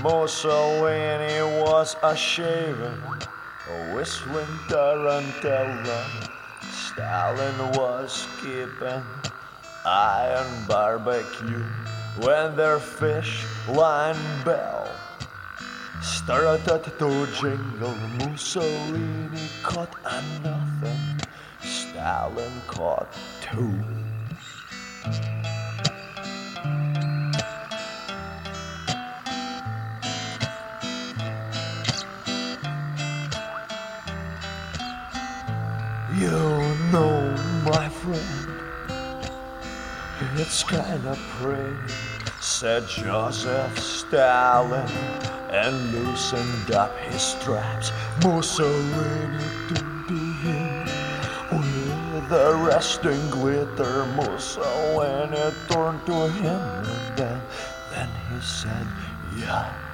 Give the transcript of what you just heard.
Mussolini was a shaving, a whistling tarantella. Stalin was keeping iron barbecue when their fish line bell started to jingle. Mussolini caught a nothing, Stalin caught two. You know, my friend, it's kinda pretty, said Joseph Stalin, and loosened up his straps. Mussolini took the hint with the resting glitter. Mussolini turned to him, and then he said, yeah.